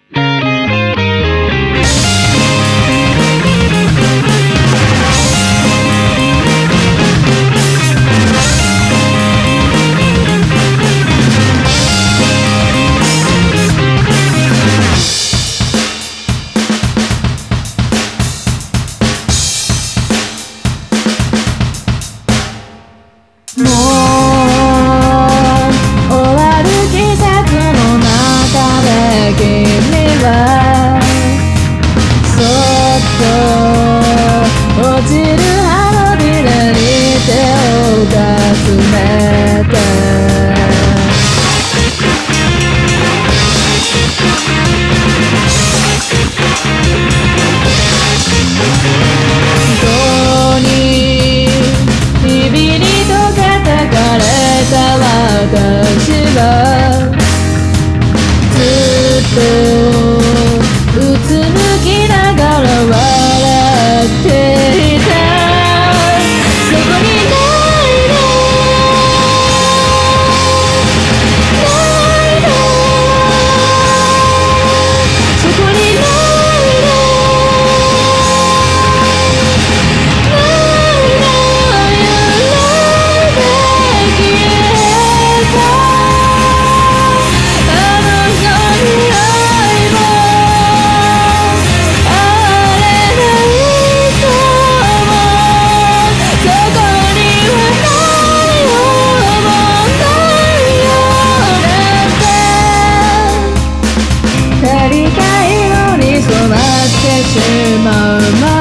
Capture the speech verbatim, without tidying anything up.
もう終わる季節の中で君はそっと落ちる花びらに手を重ねてどこに日々に溶けてかれた私はずっとうつむきながら笑っていた。そこにないのないのそこにないのないのやりたいのに染まってしまう